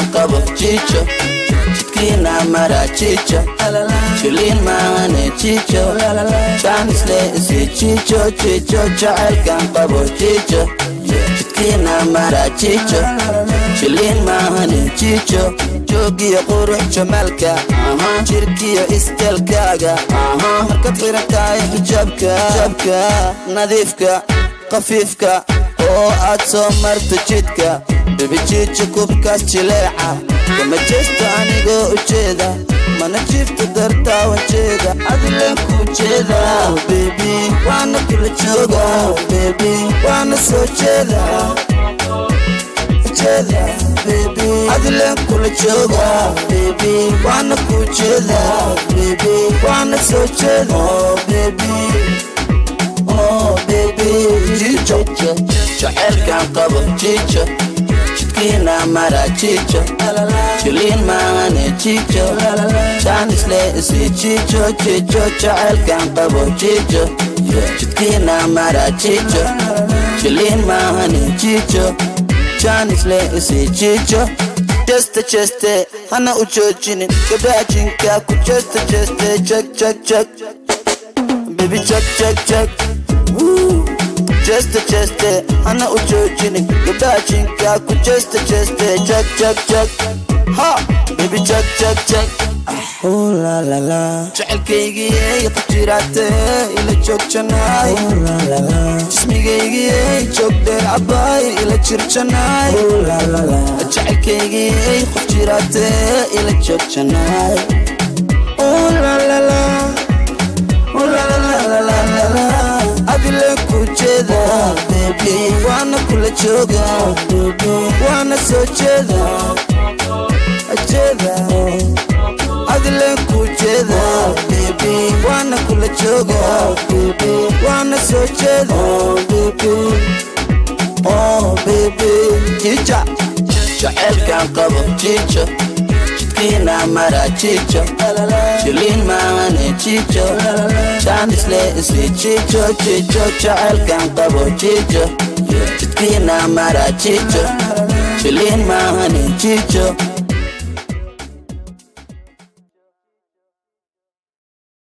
qabo chicho jidkiina mara chicho shiliin maahane chicho chance le isi chicho chicho jacaylkan qabo chicho jidkiina mara chicho shiliin maahane chicho joogiyo qurux jamalka jirkiyo istelkaaga markaad xirantahay xijaabka nadiifka qafiifka oo aad soo marto jidka bibijiija kubkaas jileeca kama jeesta anigoo ujeeda mana jiifta dartaa wajeeda adileen ku jeeda baby waana kula jooga baby waana soo jeeda baby adileen kula jooga baby waana ku jeeda baby waana soo jeeda baby chicho jacaylkan qabo chicho jidkiina mara chicho shiliin maahane chicho chance le isi chicho chicho jacaylkan qabo chicho jidkiina mara chicho shiliin maahane chicho chance le isi chicho cheste hana u joojinin gabaajinka ku cheste check baby check cheste hana u joojinin gabaajinka ku cheste check ha baby check oh la la la jacaylkaygii ku jiraate ila joogjanay oh la la la jismigaygii joogdheer cabaay ila jirjanay oh la la la jacaylkaygii ku jiraate ila joogjanay oh la la la oh la la la adile ku jeeda baby waana kula jooga baby waana soo jeeda adile ku jeeda baby waana kula jooga baby waana soo jeeda baby chicha jacaylkan qabo chicho jidkiina mara chicho shiliin maahane chicho chance le isi chicho jacaylkan qabo chicho jidkiina mara chicho shiliin maahane chicho